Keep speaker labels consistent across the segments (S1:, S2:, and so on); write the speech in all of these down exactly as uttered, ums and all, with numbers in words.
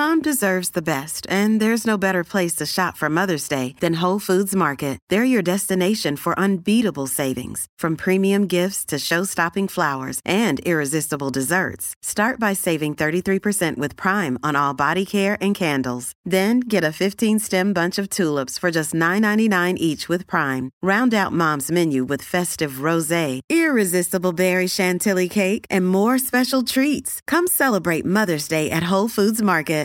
S1: Mom deserves the best, and there's no better place to shop for Mother's Day than Whole Foods Market. They're your destination for unbeatable savings, from premium gifts to show-stopping flowers and irresistible desserts. Start by saving thirty-three percent with Prime on all body care and candles. Then get a fifteen-stem bunch of tulips for just nine ninety-nine each with Prime. Round out Mom's menu with festive rosé, irresistible berry chantilly cake, and more special treats. Come celebrate Mother's Day at Whole Foods Market.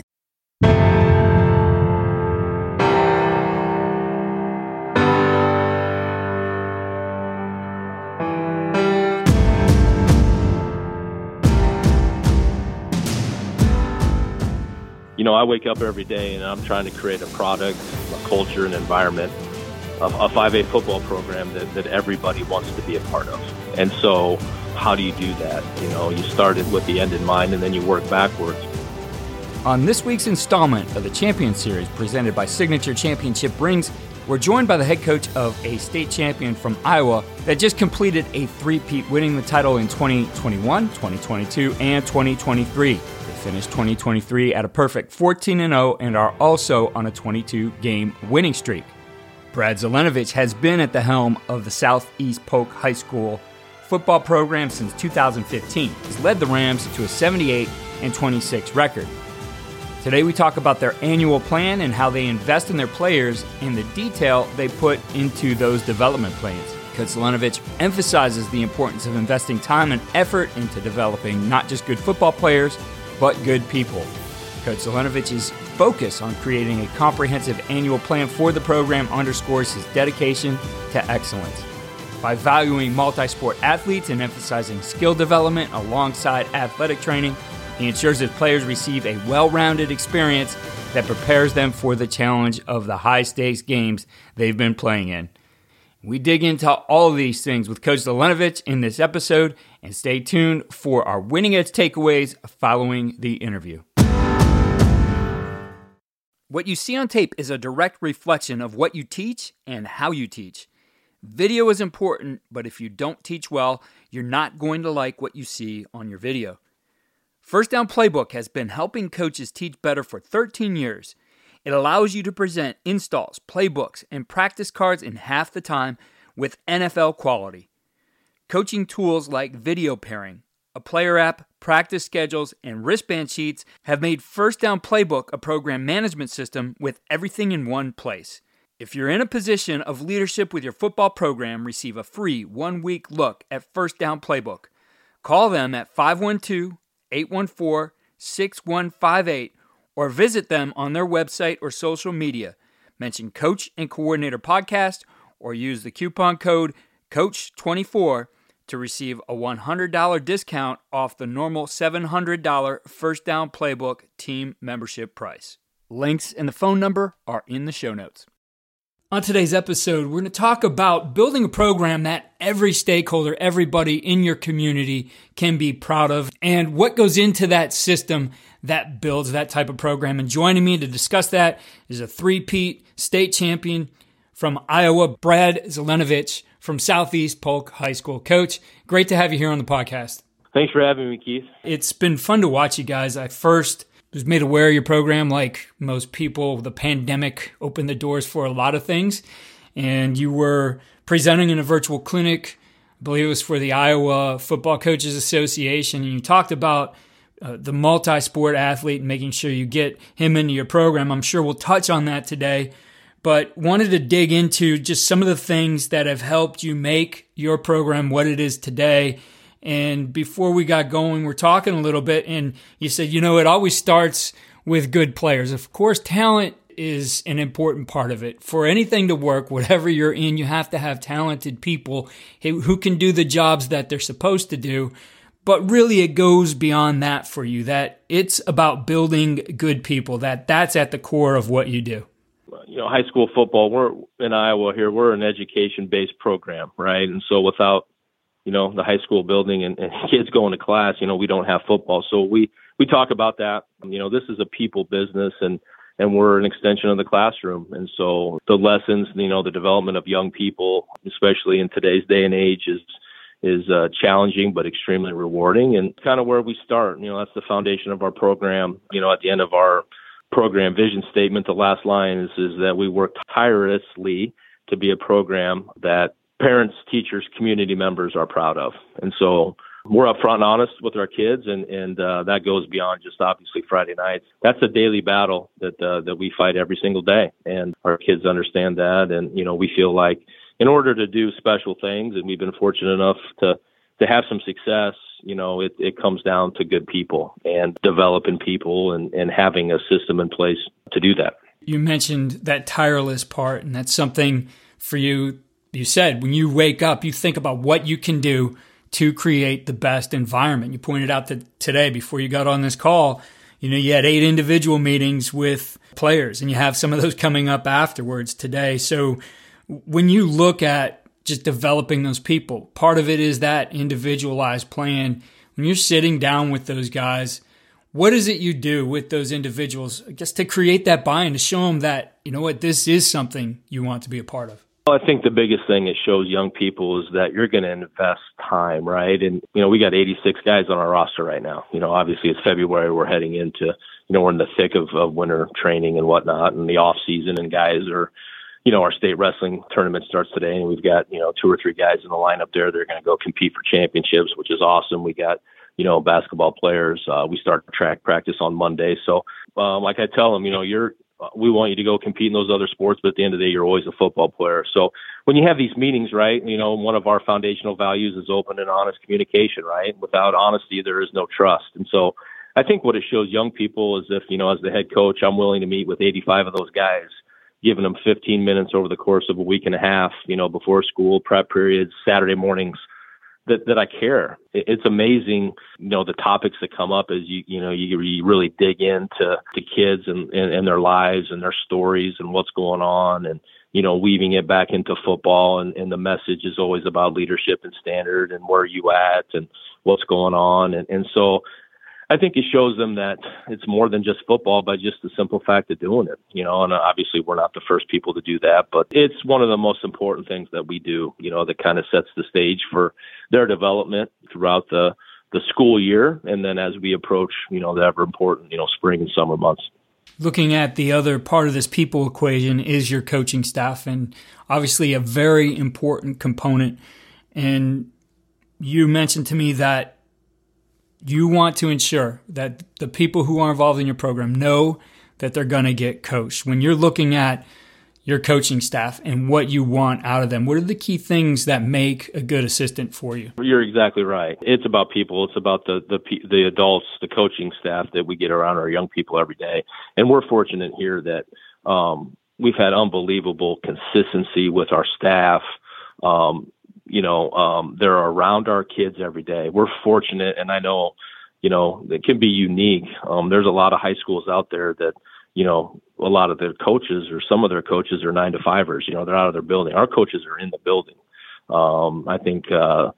S2: You know, I wake up every day and I'm trying to create a product, a culture, an environment, a, a five A football program that, that everybody wants to be a part of. And so how do you do that? You know, you started with the end in mind and then you work backwards.
S3: On this week's installment of the Champion Series presented by Signature Championship Rings, we're joined by the head coach of a state champion from Iowa that just completed a three-peat, winning the title in twenty twenty-one, twenty twenty-two, and twenty twenty-three. They finished twenty twenty-three at a perfect fourteen and oh and are also on a twenty-two game winning streak. Brad Zelenovich has been at the helm of the Southeast Polk High School football program since two thousand fifteen. He's led the Rams to a seventy-eight and twenty-six record. Today we talk about their annual plan and how they invest in their players and the detail they put into those development plans. Coach Zelenovich emphasizes the importance of investing time and effort into developing not just good football players, but good people. Coach Zelenovich's focus on creating a comprehensive annual plan for the program underscores his dedication to excellence. By valuing multi-sport athletes and emphasizing skill development alongside athletic training, he ensures his players receive a well-rounded experience that prepares them for the challenge of the high-stakes games they've been playing in. We dig into all of these things with Coach Zelenovich in this episode, and stay tuned for our Winning Edge takeaways following the interview. What you see on tape is a direct reflection of what you teach and how you teach. Video is important, but if you don't teach well, you're not going to like what you see on your video. First Down Playbook has been helping coaches teach better for thirteen years. It allows you to present installs, playbooks, and practice cards in half the time with N F L quality. Coaching tools like video pairing, a player app, practice schedules, and wristband sheets have made First Down Playbook a program management system with everything in one place. If you're in a position of leadership with your football program, receive a free one-week look at First Down Playbook. Call them at five one two, eight one four, six one five eight or visit them on their website or social media. Mention Coach and Coordinator Podcast or use the coupon code coach twenty-four to receive a one hundred dollars discount off the normal seven hundred dollars First Down Playbook team membership price. Links and the phone number are in the show notes. On today's episode, we're going to talk about building a program that every stakeholder, everybody in your community can be proud of, and what goes into that system that builds that type of program. And joining me to discuss that is a three-peat state champion from Iowa, Brad Zelenovich from Southeast Polk High School. Coach, great to have you here on the podcast.
S2: Thanks for having me, Keith.
S3: It's been fun to watch you guys. I first was made aware of your program, like most people. The pandemic opened the doors for a lot of things, and you were presenting in a virtual clinic. I believe it was for the Iowa Football Coaches Association, and you talked about uh, the multi-sport athlete and making sure you get him into your program. I'm sure we'll touch on that today, but wanted to dig into just some of the things that have helped you make your program what it is today. And before we got going, we're talking a little bit, and you said, you know, it always starts with good players. Of course, talent is an important part of it. For anything to work, whatever you're in, you have to have talented people who can do the jobs that they're supposed to do. But really, it goes beyond that for you, that it's about building good people, that that's at the core of what you do.
S2: You know, high school football, we're in Iowa here, we're an education-based program, right? And so without you know, the high school building and, and kids going to class, you know, we don't have football. So we, we talk about that. You know, this is a people business, and, and we're an extension of the classroom. And so the lessons, you know, the development of young people, especially in today's day and age, is is uh, challenging but extremely rewarding, and kind of where we start. You know, that's the foundation of our program. You know, at the end of our program vision statement, the last line is, is that we work tirelessly to be a program that parents, teachers, community members are proud of. And so we're upfront and honest with our kids, and, and uh, that goes beyond just obviously Friday nights. That's a daily battle that uh, that we fight every single day, and our kids understand that. And, you know, we feel like in order to do special things, and we've been fortunate enough to, to have some success, you know, it, it comes down to good people and developing people and, and having a system in place to do that.
S3: You mentioned that tireless part, and that's something for you. You said when you wake up, you think about what you can do to create the best environment. You pointed out that today, before you got on this call, you know, you had eight individual meetings with players, and you have some of those coming up afterwards today. So when you look at just developing those people, part of it is that individualized plan. When you're sitting down with those guys, what is it you do with those individuals, I guess, to create that buy-in, to show them that, you know what, this is something you want to be a part of?
S2: Well, I think the biggest thing it shows young people is that you're going to invest time, right? And, you know, we got eighty-six guys on our roster right now. You know, obviously it's February. We're heading into, you know, we're in the thick of, of winter training and whatnot, and the off season, and guys are, you know, our state wrestling tournament starts today, and we've got, you know, two or three guys in the lineup there. They're going to go compete for championships, which is awesome. We got, you know, basketball players. Uh, we start track practice on Monday. So, um, like I tell them, you know, you're, we want you to go compete in those other sports, but at the end of the day, you're always a football player. So when you have these meetings, right, you know, one of our foundational values is open and honest communication, right? Without honesty, there is no trust. And so I think what it shows young people is if, you know, as the head coach, I'm willing to meet with eighty-five of those guys, giving them fifteen minutes over the course of a week and a half, you know, before school, prep periods, Saturday mornings, that, that I care. It's amazing, you know, the topics that come up as you, you know, you, you really dig into the kids and, and, and their lives and their stories and what's going on, and, you know, weaving it back into football. And, and the message is always about leadership and standard and where you at and what's going on. And, and so I think it shows them that it's more than just football by just the simple fact of doing it, you know, and obviously we're not the first people to do that, but it's one of the most important things that we do, you know, that kind of sets the stage for their development throughout the, the school year. And then as we approach, you know, the ever important, you know, spring and summer months.
S3: Looking at the other part of this people equation is your coaching staff, and obviously a very important component. And you mentioned to me that you want to ensure that the people who are involved in your program know that they're going to get coached. When you're looking at your coaching staff and what you want out of them, what are the key things that make a good assistant for you?
S2: You're exactly right. It's about people. It's about the the the adults, the coaching staff that we get around our young people every day. And we're fortunate here that um, we've had unbelievable consistency with our staff. Um, You know, um, they're around our kids every day. We're fortunate, and I know, you know, it can be unique. Um, there's a lot of high schools out there that, you know, a lot of their coaches or some of their coaches are nine to fivers. You know, they're out of their building. Our coaches are in the building. Um, I think uh,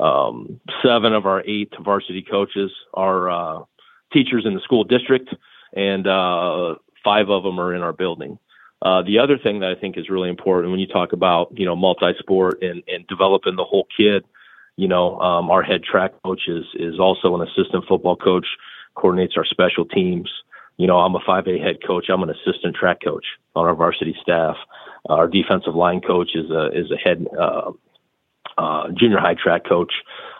S2: um, seven of our eight varsity coaches are uh, teachers in the school district, and uh, five of them are in our building. Uh, the other thing that I think is really important when you talk about, you know, multi-sport and, and developing the whole kid, you know, um, our head track coach is, is also an assistant football coach, coordinates our special teams. You know, I'm a five A head coach. I'm an assistant track coach on our varsity staff. Uh, our defensive line coach is a, is a head uh, uh, junior high track coach.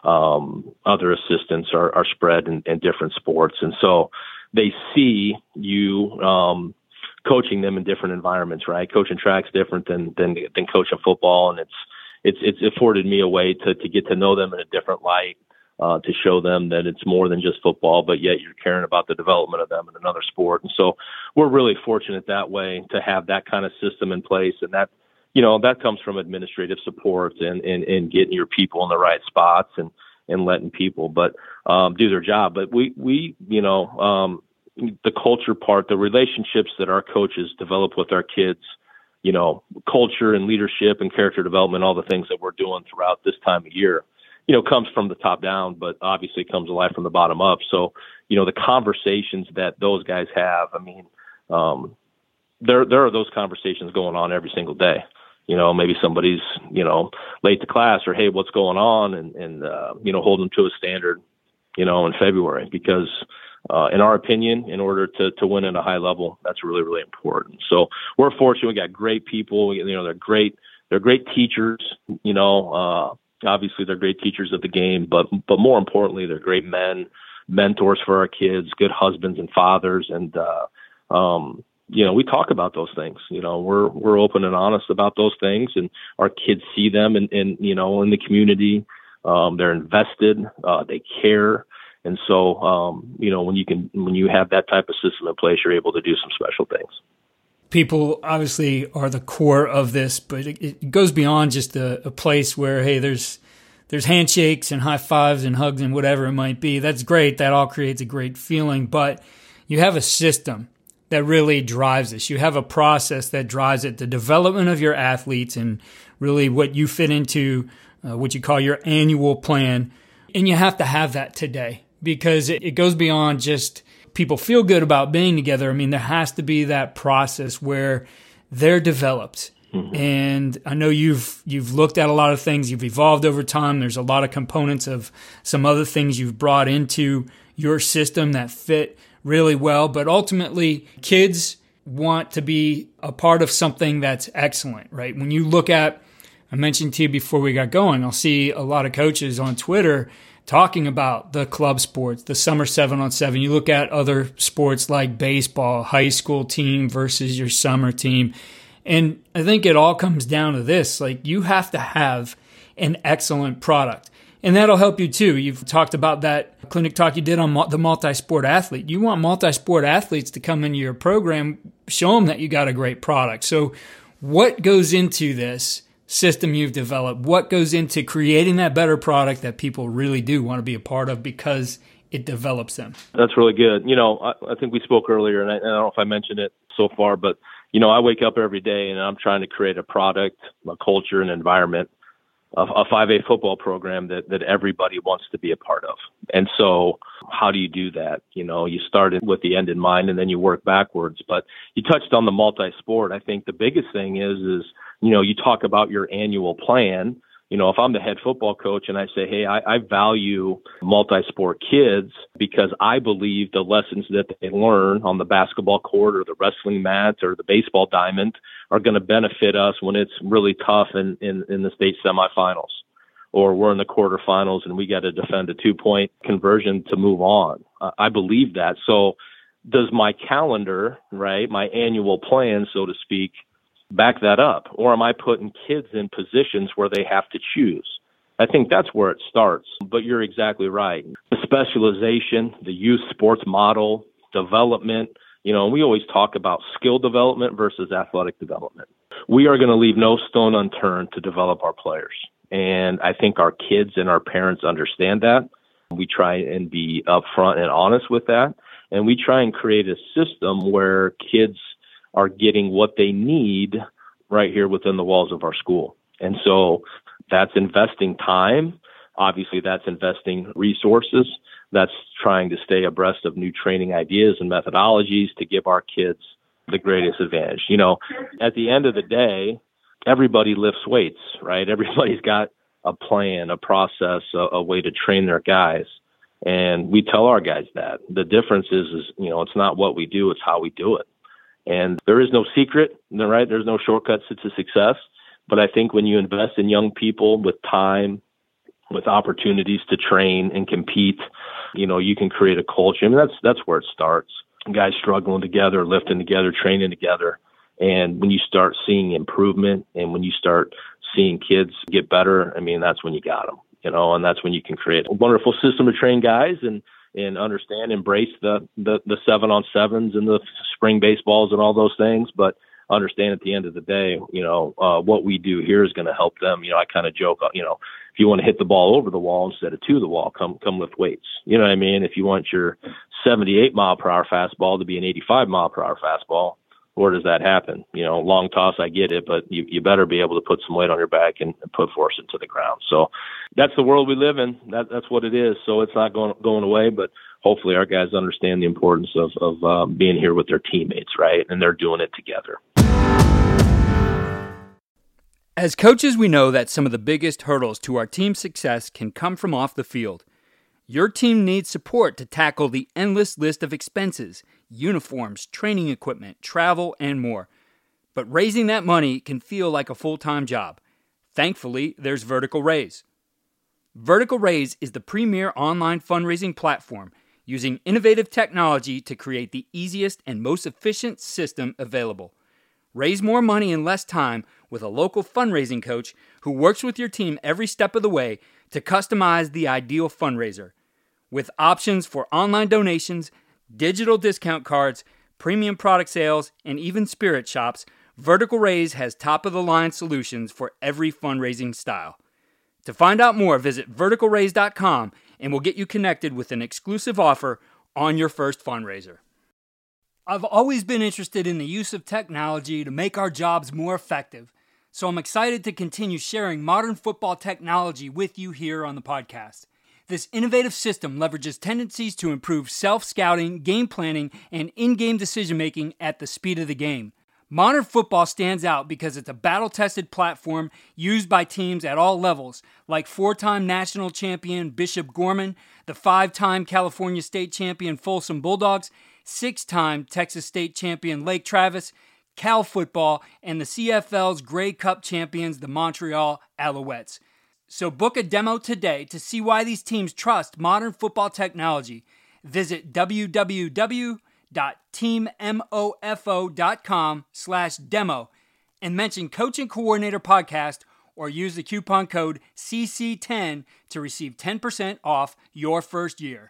S2: Um, other assistants are, are spread in, in different sports. And so they see you, um, coaching them in different environments, right? Coaching track's different than, than, than coaching football. And it's, it's, it's afforded me a way to, to get to know them in a different light, uh, to show them that it's more than just football, but yet you're caring about the development of them in another sport. And so we're really fortunate that way to have that kind of system in place. And that, you know, that comes from administrative support and, and, and getting your people in the right spots and, and letting people, but, um, do their job. But we, we, you know, um, the culture part, the relationships that our coaches develop with our kids, you know, culture and leadership and character development, all the things that we're doing throughout this time of year, you know, comes from the top down, but obviously comes alive from the bottom up. So, you know, the conversations that those guys have, I mean, um, there, there are those conversations going on every single day. You know, maybe somebody's, you know, late to class, or, hey, what's going on? And, and, uh, you know, hold them to a standard, you know, in February, because uh, in our opinion, in order to, to win at a high level, that's really, really important. So we're fortunate. We got great people. You know, they're great. They're great teachers. You know, uh, obviously they're great teachers of the game, but but more importantly, they're great men, mentors for our kids, good husbands and fathers, and uh, um, you know, we talk about those things. You know, we're we're open and honest about those things, and our kids see them, in, in you know, in the community. Um, they're invested. Uh, they care. And so, um, you know, when you can, when you have that type of system in place, you're able to do some special things.
S4: People obviously are the core of this, but it, it goes beyond just a, a place where, hey, there's there's handshakes and high fives and hugs and whatever it might be. That's great. That all creates a great feeling. But you have a system that really drives this. You have a process that drives it. The development of your athletes and really what you fit into, uh, what you call your annual plan. And you have to have that today, because it, it goes beyond just people feel good about being together. I mean, there has to be that process where they're developed. Mm-hmm. And I know you've you've looked at a lot of things. You've evolved over time. There's a lot of components of some other things you've brought into your system that fit really well. But ultimately, kids want to be a part of something that's excellent, right? When you look at, I mentioned to you before we got going, I'll see a lot of coaches on Twitter talking about the club sports, the summer seven on seven. You look at other sports like baseball, high school team versus your summer team. And I think it all comes down to this, like you have to have an excellent product. And that'll help you too. You've talked about that clinic talk you did on the multi-sport athlete. You want multi-sport athletes to come into your program, show them that you got a great product. So what goes into this system you've developed? What goes into creating that better product that people really do want to be a part of because it develops them? That's
S2: really good. You know, I, I think we spoke earlier, and I, I don't know if I mentioned it so far, but, you know, I wake up every day and I'm trying to create a product, a culture, an environment, a, a five A football program that, that everybody wants to be a part of. And so how do you do that? You know, you started with the end in mind and then you work backwards. But you touched on the multi-sport. I think the biggest thing is, is, you know, you talk about your annual plan. You know, if I'm the head football coach and I say, hey, I, I value multi-sport kids because I believe the lessons that they learn on the basketball court or the wrestling mat or the baseball diamond are going to benefit us when it's really tough in, in, in the state semifinals, or we're in the quarterfinals and we got to defend a two-point conversion to move on. Uh, I believe that. So does my calendar, right, my annual plan, so to speak, back that up? Or am I putting kids in positions where they have to choose? I think that's where it starts. But you're exactly right. The specialization, the youth sports model, development, you know, we always talk about skill development versus athletic development. We are going to leave no stone unturned to develop our players. And I think our kids and our parents understand that. We try and be upfront and honest with that. And we try and create a system where kids are getting what they need right here within the walls of our school. And so that's investing time. Obviously, that's investing resources. That's trying to stay abreast of new training ideas and methodologies to give our kids the greatest advantage. You know, at the end of the day, everybody lifts weights, right? Everybody's got a plan, a process, a, a way to train their guys. And we tell our guys that. The difference is, is, you know, it's not what we do, it's how we do it. And there is no secret, right? There's no shortcuts to success. But I think when you invest in young people with time, with opportunities to train and compete, you know, you can create a culture. I mean, that's that's where it starts. Guys struggling together, lifting together, training together. And when you start seeing improvement and when you start seeing kids get better, I mean, that's when you got them, you know, and that's when you can create a wonderful system to train guys and and understand, embrace the, the, the seven on sevens and the spring baseballs and all those things. But understand at the end of the day, you know, uh, what we do here is going to help them. You know, I kind of joke, you know, if you want to hit the ball over the wall instead of to the wall, come, come lift weights. You know what I mean? If you want your seventy-eight mile per hour fastball to be an eighty-five mile per hour fastball, where does that happen? You know, long toss, I get it, but you, you better be able to put some weight on your back and, and put force into the ground. So that's the world we live in. That, that's what it is. So it's not going going away, but hopefully our guys understand the importance of, of uh, being here with their teammates, right? And they're doing it together.
S3: As coaches, we know that some of the biggest hurdles to our team's success can come from off the field. Your team needs support to tackle the endless list of expenses, uniforms, training equipment, travel, and more. But raising that money can feel like a full-time job. Thankfully, there's Vertical Raise. Vertical Raise is the premier online fundraising platform using innovative technology to create the easiest and most efficient system available. Raise more money in less time with a local fundraising coach who works with your team every step of the way to customize the ideal fundraiser. With options for online donations, digital discount cards, premium product sales, and even spirit shops, Vertical Raise has top-of-the-line solutions for every fundraising style. To find out more, visit vertical raise dot com and we'll get you connected with an exclusive offer on your first fundraiser. I've always been interested in the use of technology to make our jobs more effective, so I'm excited to continue sharing modern football technology with you here on the podcast. This innovative system leverages tendencies to improve self-scouting, game planning, and in-game decision-making at the speed of the game. Modern football stands out because it's a battle-tested platform used by teams at all levels, like four-time national champion Bishop Gorman, the five-time California state champion Folsom Bulldogs, six-time Texas state champion Lake Travis, Cal football, and the C F L's Grey Cup champions, the Montreal Alouettes. So book a demo today to see why these teams trust modern football technology. Visit w w w dot team mofo dot com slash demo and mention Coach and Coordinator Podcast or use the coupon code C C ten to receive ten percent off your first year.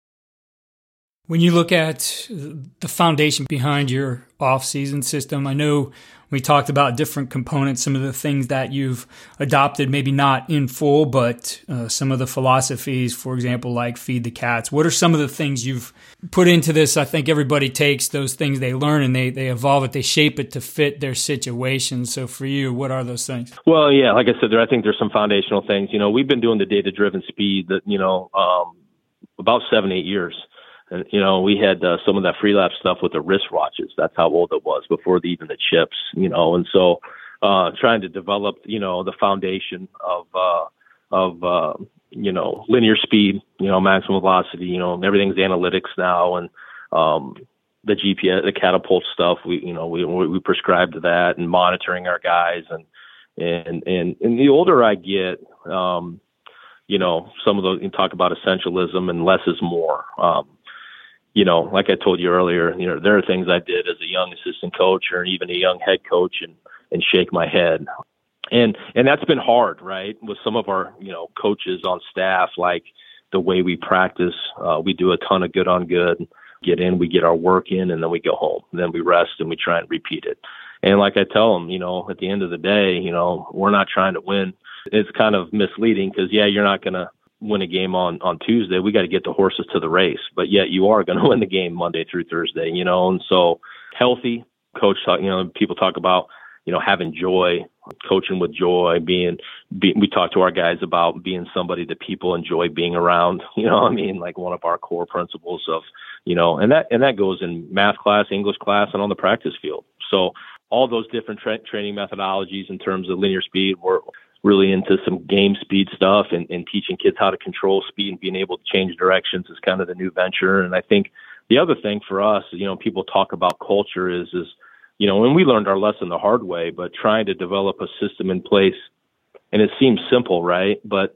S3: When you look at the foundation behind your off-season system, I know we talked about different components, some of the things that you've adopted, maybe not in full, but uh, some of the philosophies, for example, like feed the cats. What are some of the things you've put into this? I think everybody takes those things they learn and they, they evolve it, they shape it to fit their situation. So for you, what are those things?
S2: Well, yeah, like I said, there, I think there's some foundational things. You know, we've been doing the data-driven speed that, you know, um, about seven, eight years. And, you know, we had uh, some of that free lap stuff with the wristwatches. That's how old it was before the, even the chips, you know. And so uh, trying to develop, you know, the foundation of, uh, of uh, you know, linear speed, you know, maximum velocity, you know, everything's analytics now. And um, the G P S, the catapult stuff, we, you know, we we prescribe to that and monitoring our guys. And, and, and, and the older I get, um, you know, some of those, you talk about essentialism and less is more. Um, You know, like I told you earlier, you know, there are things I did as a young assistant coach or even a young head coach and, and shake my head. And, and that's been hard, right? With some of our, you know, coaches on staff, like the way we practice, uh, we do a ton of good on good, get in, we get our work in, and then we go home. And then we rest and we try and repeat it. And like I tell them, you know, at the end of the day, you know, we're not trying to win. It's kind of misleading because, yeah, you're not going to win a game on, on Tuesday. We got to get the horses to the race, but yet you are going to win the game Monday through Thursday, you know? And so healthy coach, talk, you know, people talk about, you know, having joy, coaching with joy, being, be, we talk to our guys about being somebody that people enjoy being around, you know what I mean? Like one of our core principles of, you know, and that, and that goes in math class, English class, and on the practice field. So all those different tra- training methodologies in terms of linear speed, we're really into some game speed stuff and, and teaching kids how to control speed and being able to change directions is kind of the new venture. And I think the other thing for us, you know, people talk about culture is, is, you know, and we learned our lesson the hard way, but trying to develop a system in place. And it seems simple, right? But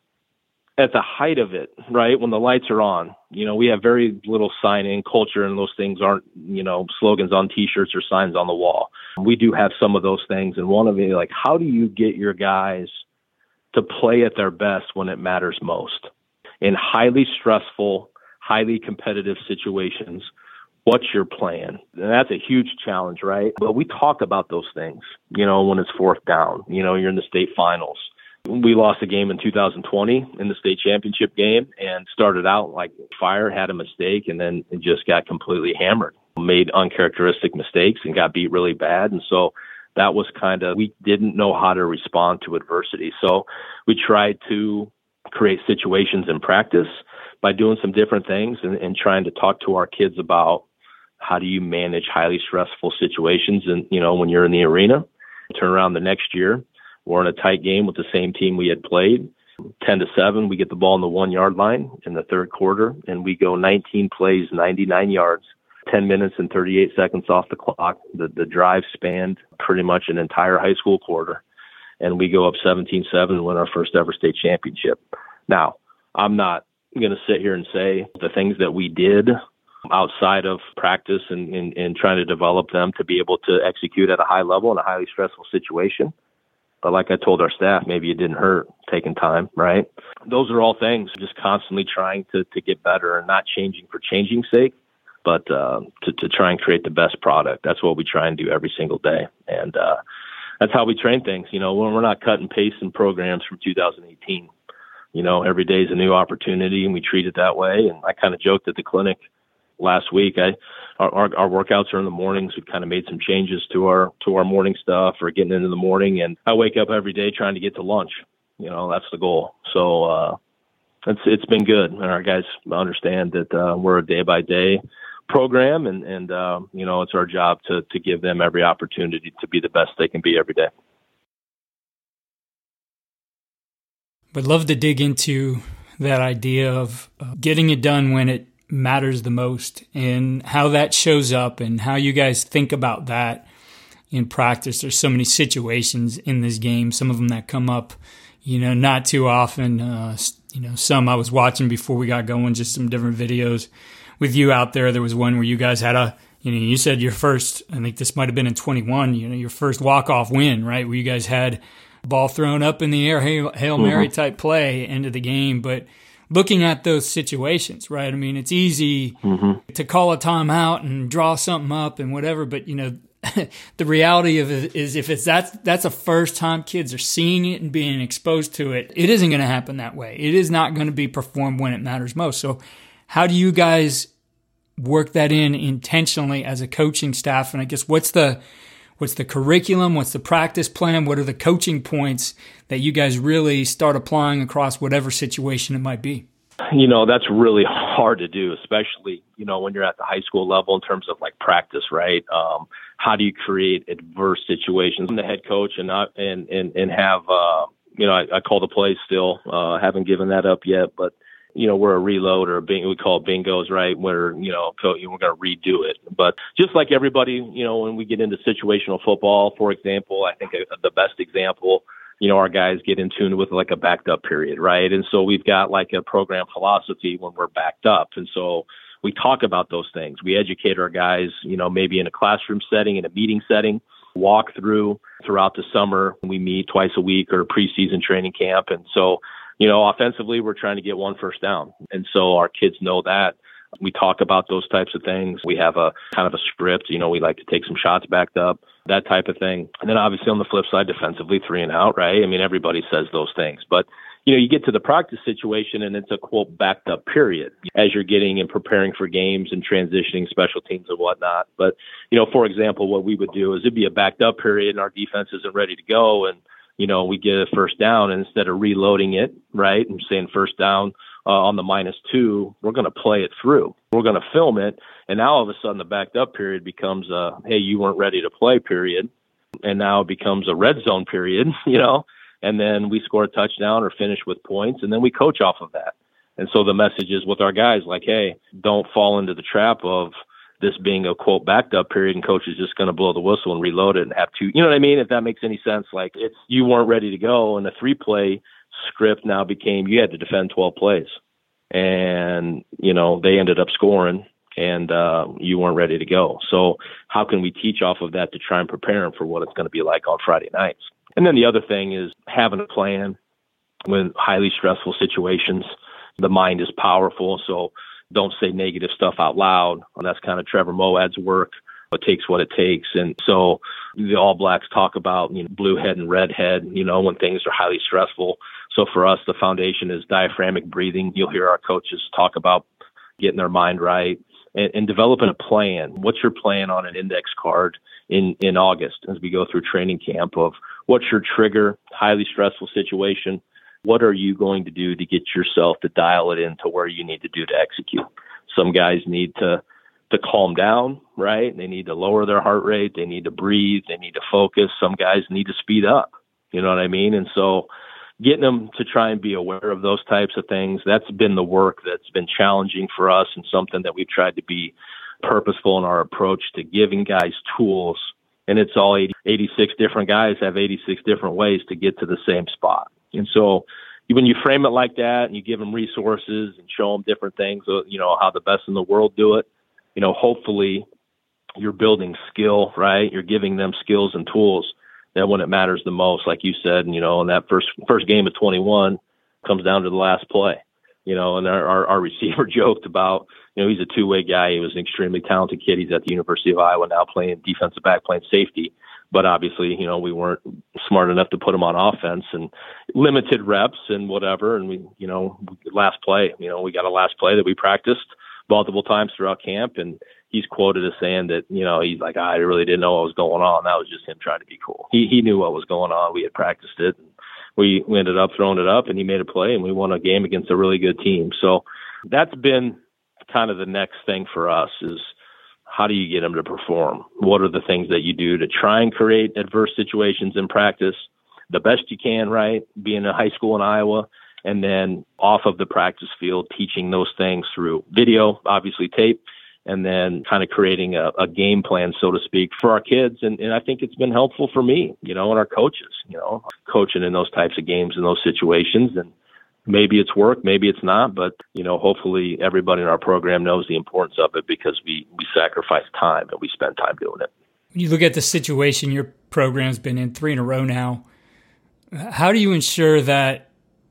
S2: at the height of it, right, when the lights are on, you know, we have very little sign-in culture, and those things aren't, you know, slogans on T-shirts or signs on the wall. We do have some of those things, and one of them, like, how do you get your guys to play at their best when it matters most? In highly stressful, highly competitive situations, what's your plan? And that's a huge challenge, right? But we talk about those things, you know, when it's fourth down, you know, you're in the state finals. We lost a game in two thousand twenty in the state championship game and started out like fire, had a mistake, and then it just got completely hammered, made uncharacteristic mistakes and got beat really bad. And so that was kind of, we didn't know how to respond to adversity. So we tried to create situations in practice by doing some different things and, and trying to talk to our kids about how do you manage highly stressful situations. And, you know, when you're in the arena, turn around the next year, we're in a tight game with the same team we had played, ten to seven, we get the ball on the one yard line in the third quarter, and we go nineteen plays, ninety-nine yards, ten minutes and thirty-eight seconds off the clock. The, the drive spanned pretty much an entire high school quarter, and we go up seventeen seven and win our first ever state championship. Now, I'm not going to sit here and say the things that we did outside of practice and, and, and trying to develop them to be able to execute at a high level in a highly stressful situation. But like I told our staff, maybe it didn't hurt taking time, right? Those are all things, just constantly trying to, to get better and not changing for changing's sake, but uh, to, to try and create the best product. That's what we try and do every single day. And uh, that's how we train things. You know, when we're not cutting paste and programs from two thousand eighteen, you know, every day is a new opportunity and we treat it that way. And I kind of joked at the clinic last week. I, our, our, our workouts are in the mornings. We've kind of made some changes to our, to our morning stuff or getting into the morning. And I wake up every day trying to get to lunch. You know, that's the goal. So, uh, it's, it's been good. And our guys understand that, uh, we're a day by day program and, and, uh, you know, it's our job to, to give them every opportunity to be the best they can be every day.
S4: Would love to dig into that idea of uh, getting it done when it matters the most and how that shows up and how you guys think about that in practice. There's so many situations in this game, some of them that come up, you know, not too often. Uh, you know, some I was watching before we got going, just some different videos with you out there. There was one where you guys had a, you know, you said your first, I think this might have been in twenty-one, you know, your first walk-off win, right? Where you guys had ball thrown up in the air, Hail, Hail Mary mm-hmm. type play, end of the game. But looking at those situations, right? I mean, it's easy mm-hmm. to call a timeout and draw something up and whatever, but you know, the reality of it is if it's that's that's a first time kids are seeing it and being exposed to it, it isn't going to happen that way. It is not going to be performed when it matters most. So how do you guys work that in intentionally as a coaching staff? And I guess what's the What's the curriculum? What's the practice plan? What are the coaching points that you guys really start applying across whatever situation it might be?
S2: You know, that's really hard to do, especially, you know, when you're at the high school level in terms of like practice, right? Um, how do you create adverse situations? I'm the head coach and not, and, and, and have, uh, you know, I, I call the plays still, uh, haven't given that up yet, but you know, we're a reload or a bing, we call it bingos, right? Where, you know, co- we're going to redo it. But just like everybody, you know, when we get into situational football, for example, I think a, the best example, you know, our guys get in tune with like a backed up period, right? And so we've got like a program philosophy when we're backed up. And so we talk about those things. We educate our guys, you know, maybe in a classroom setting, in a meeting setting, walk through throughout the summer. We meet twice a week or preseason training camp. And so, you know, offensively, we're trying to get one first down. And so our kids know that. We talk about those types of things. We have a kind of a script. You know, we like to take some shots backed up, that type of thing. And then obviously on the flip side, defensively, three and out, right? I mean, everybody says those things. But, you know, you get to the practice situation and it's a, quote, backed up period as you're getting and preparing for games and transitioning special teams and whatnot. But, you know, for example, what we would do is it'd be a backed up period and our defense isn't ready to go. And you know, we get a first down and instead of reloading it, right, and saying first down uh, on the minus two, we're going to play it through. We're going to film it. And now all of a sudden the backed up period becomes a, hey, you weren't ready to play period. And now it becomes a red zone period, you know, and then we score a touchdown or finish with points. And then we coach off of that. And so the message is with our guys like, hey, don't fall into the trap of this being a quote backed up period and coach is just going to blow the whistle and reload it and have two, you know what I mean? If that makes any sense, like it's, you weren't ready to go and the three play script now became, you had to defend twelve plays and, you know, they ended up scoring and, uh, you weren't ready to go. So how can we teach off of that to try and prepare them for what it's going to be like on Friday nights? And then the other thing is having a plan with highly stressful situations. The mind is powerful. So don't say negative stuff out loud. And that's kind of Trevor Moad's work. It takes what it takes. And so the All Blacks talk about, you know, blue head and red head, you know, when things are highly stressful. So for us, the foundation is diaphragmatic breathing. You'll hear our coaches talk about getting their mind right and, and developing a plan. What's your plan on an index card in, in August as we go through training camp of what's your trigger, highly stressful situation? What are you going to do to get yourself to dial it in to where you need to do to execute? Some guys need to, to calm down, right? They need to lower their heart rate. They need to breathe. They need to focus. Some guys need to speed up. You know what I mean? And so, getting them to try and be aware of those types of things, that's been the work that's been challenging for us and something that we've tried to be purposeful in our approach to giving guys tools. And it's all eighty, eighty-six different guys have eighty-six different ways to get to the same spot. And so when you frame it like that and you give them resources and show them different things, you know, how the best in the world do it, you know, hopefully you're building skill, right? You're giving them skills and tools that when it matters the most, like you said, you know, in that first first game of twenty-one comes down to the last play, you know, and our, our, our receiver joked about, you know, he's a two-way guy. He was an extremely talented kid. He's at the University of Iowa now playing defensive back, playing safety. But obviously, you know, we weren't smart enough to put him on offense and limited reps and whatever. And we, you know, last play, you know, we got a last play that we practiced multiple times throughout camp. And he's quoted as saying that, you know, he's like, I really didn't know what was going on. That was just him trying to be cool. He he knew what was going on. We had practiced it. And we, we ended up throwing it up and he made a play and we won a game against a really good team. So that's been kind of the next thing for us is, how do you get them to perform? What are the things that you do to try and create adverse situations in practice the best you can, right? Being a high school in Iowa, and then off of the practice field, teaching those things through video, obviously tape, and then kind of creating a, a game plan, so to speak, for our kids. And, and I think it's been helpful for me, you know, and our coaches, you know, coaching in those types of games and those situations. And maybe it's work, maybe it's not, but, you know, hopefully everybody in our program knows the importance of it because we, we sacrifice time and we spend time doing it.
S4: When you look at the situation your program's been in three in a row now, how do you ensure that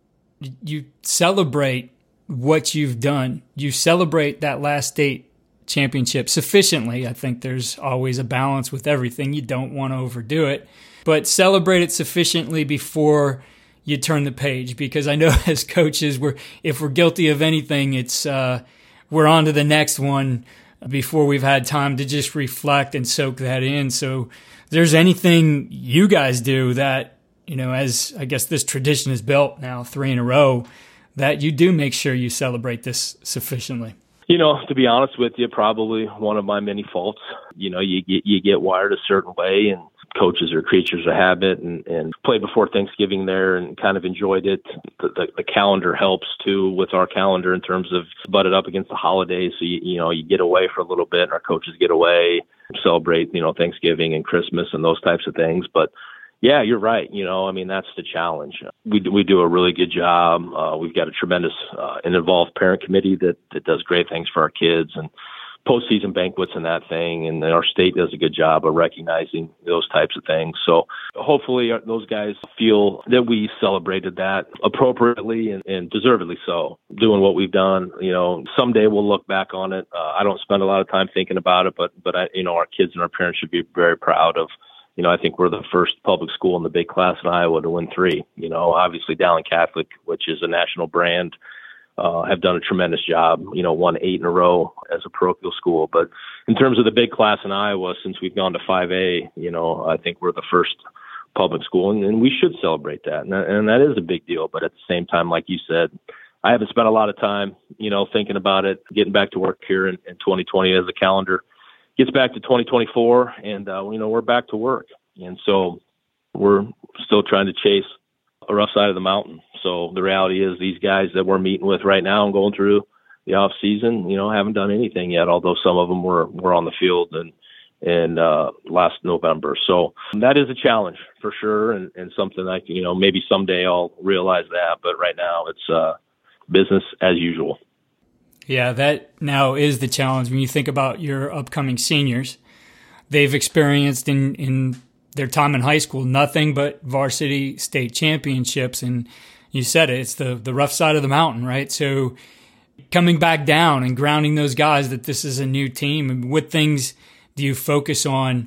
S4: you celebrate what you've done? You celebrate that last state championship sufficiently. I think there's always a balance with everything. You don't want to overdo it, but celebrate it sufficiently before you turn the page, because I know as coaches, we're if we're guilty of anything, it's uh, we're on to the next one before we've had time to just reflect and soak that in. So, if there's anything you guys do that, you know, as I guess this tradition is built now three in a row, that you do make sure you celebrate this sufficiently?
S2: You know, to be honest with you, probably one of my many faults. You know, you get you get wired a certain way, and coaches are creatures of habit, and, and played before Thanksgiving there and kind of enjoyed it. The, the, the calendar helps too with our calendar in terms of butted up against the holidays. So, you, you know, you get away for a little bit and our coaches get away, celebrate, you know, Thanksgiving and Christmas and those types of things. But yeah, you're right. You know, I mean, that's the challenge. We do, we do a really good job. Uh, we've got a tremendous uh, and involved parent committee that, that does great things for our kids and postseason banquets and that thing. And our state does a good job of recognizing those types of things. So hopefully those guys feel that we celebrated that appropriately and, and deservedly so, doing what we've done. You know, someday we'll look back on it. Uh, I don't spend a lot of time thinking about it, but, but I, you know, our kids and our parents should be very proud of. You know, I think we're the first public school in the big class in Iowa to win three. You know, obviously Dowling Catholic, which is a national brand, uh, have done a tremendous job, you know, won eight in a row as a parochial school. But in terms of the big class in Iowa, since we've gone to five A, you know, I think we're the first public school, and, and we should celebrate that. And, that. and that is a big deal. But at the same time, like you said, I haven't spent a lot of time, you know, thinking about it, getting back to work here in, in twenty twenty as the calendar gets back to twenty twenty-four, and, uh, you know, we're back to work. And so we're still trying to chase a rough side of the mountain. So the reality is these guys that we're meeting with right now and going through the off season, you know, haven't done anything yet, although some of them were, were on the field and, and, uh, last November. So that is a challenge for sure. And, and something like, you know, maybe someday I'll realize that, but right now it's, uh, business as usual.
S4: Yeah, that now is the challenge. When you think about your upcoming seniors, they've experienced in, in their time in high school nothing but varsity state championships. And you said it, it's the, the rough side of the mountain, right? So coming back down and grounding those guys that this is a new team, and what things do you focus on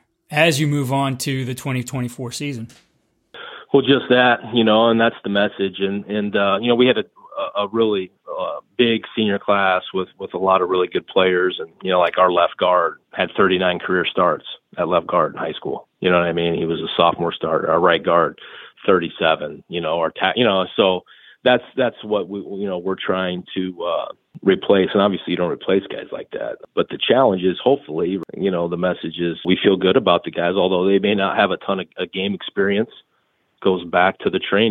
S4: as you move on to the twenty twenty-four season?
S2: Well, just that, you know, and that's the message. And, and uh, you know, we had a, a really uh, big senior class with, with a lot of really good players. And, you know, like our left guard had thirty-nine career starts at left guard in high school. You know what I mean? He was a sophomore starter. Our right guard, thirty-seven, you know, our ta- you know, so that's, that's what we, you know, we're trying to uh, replace. And obviously you don't replace guys like that, but the challenge is hopefully, you know, the message is we feel good about the guys, although they may not have a ton of, of game experience, goes back to the training.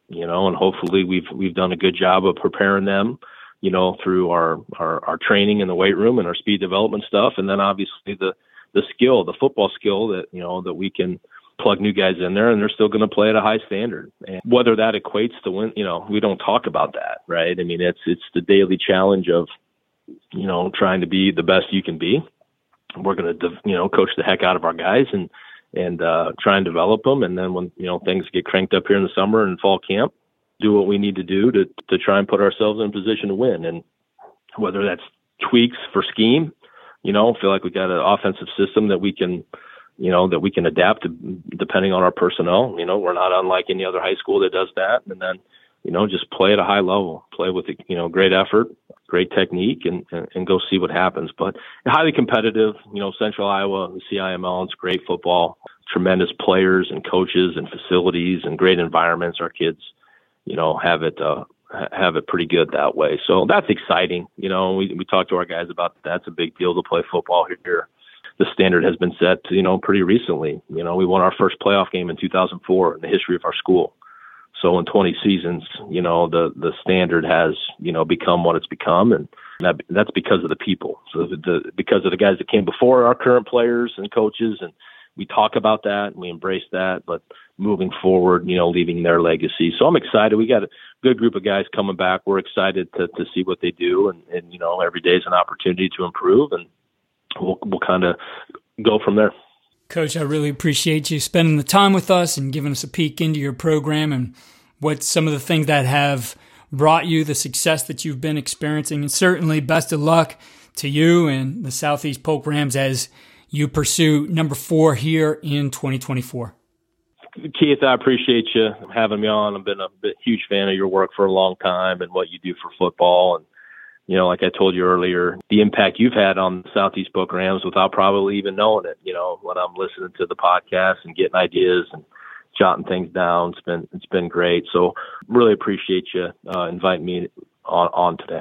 S2: you know, and hopefully we've we've done a good job of preparing them, you know, through our, our, our training in the weight room and our speed development stuff. And then obviously the, the skill, the football skill that, you know, that we can plug new guys in there and they're still going to play at a high standard. And whether that equates to win, you know, we don't talk about that, right? I mean, it's, it's the daily challenge of, you know, trying to be the best you can be. We're going to, you know, coach the heck out of our guys and, and uh, try and develop them. And then when, you know, things get cranked up here in the summer and fall camp, do what we need to do to, to try and put ourselves in a position to win. And whether that's tweaks for scheme, you know, feel like we got an offensive system that we can, you know, that we can adapt to depending on our personnel. You know, we're not unlike any other high school that does that. And then, you know, just play at a high level, play with, you know, great effort, great technique, and, and, and go see what happens. But highly competitive, you know, Central Iowa, the C I M L, it's great football, tremendous players and coaches and facilities and great environments. Our kids, you know, have it, uh, have it pretty good that way. So that's exciting. You know, we, we talk to our guys about that. It's a big deal to play football here. The standard has been set, you know, pretty recently. You know, we won our first playoff game in two thousand four in the history of our school. So in twenty seasons, you know, the, the standard has, you know, become what it's become. And that, that's because of the people. So the, the, because of the guys that came before our current players and coaches. And we talk about that and we embrace that, but moving forward, you know, leaving their legacy. So I'm excited. We got a good group of guys coming back. We're excited to, to see what they do. And, and, you know, every day is an opportunity to improve, and we'll, we'll kind of go from there.
S4: Coach, I really appreciate you spending the time with us and giving us a peek into your program and what some of the things that have brought you the success that you've been experiencing. And certainly best of luck to you and the Southeast Polk Rams as you pursue number four here in twenty twenty-four.
S2: Keith, I appreciate you having me on. I've been a bit, huge fan of your work for a long time and what you do for football. And, you know, like I told you earlier, the impact you've had on the Southeast Polk Rams without probably even knowing it, you know, when I'm listening to the podcast and getting ideas and jotting things down. It's been, it's been great. So really appreciate you uh, inviting me on, on today.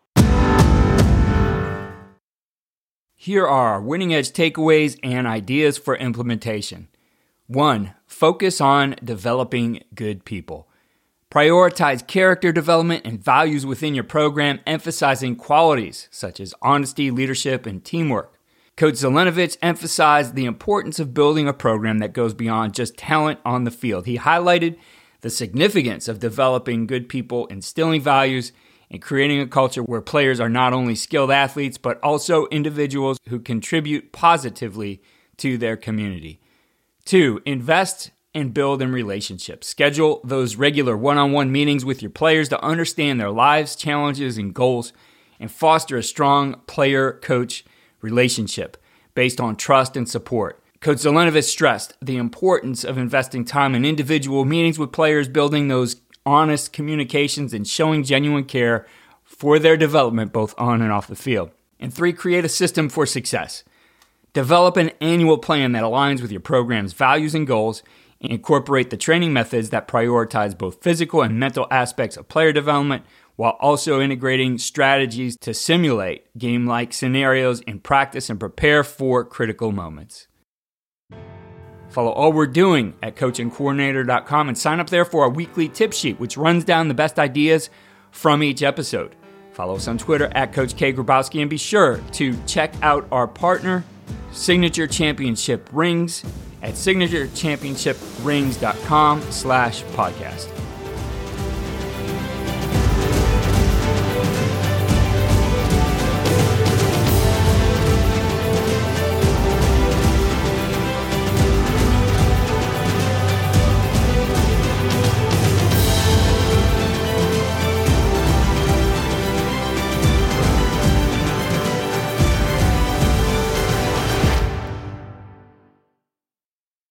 S3: Here are our winning edge takeaways and ideas for implementation. One, focus on developing good people. Prioritize character development and values within your program, emphasizing qualities such as honesty, leadership, and teamwork. Coach Zelenovich emphasized the importance of building a program that goes beyond just talent on the field. He highlighted the significance of developing good people, instilling values, and creating a culture where players are not only skilled athletes, but also individuals who contribute positively to their community. Two, invest and build in relationships. Schedule those regular one-on-one meetings with your players to understand their lives, challenges, and goals, and foster a strong player-coach relationship based on trust and support. Coach Zelenovich stressed the importance of investing time in individual meetings with players, building those honest communications, and showing genuine care for their development both on and off the field. And three, create a system for success. Develop an annual plan that aligns with your program's values and goals, and incorporate the training methods that prioritize both physical and mental aspects of player development, while also integrating strategies to simulate game-like scenarios in practice and prepare for critical moments. Follow all we're doing at coaching coordinator dot com and sign up there for our weekly tip sheet, which runs down the best ideas from each episode. Follow us on Twitter at Coach K. Grabowski, and be sure to check out our partner, Signature Championship Rings, at signature championship rings dot com slash podcast.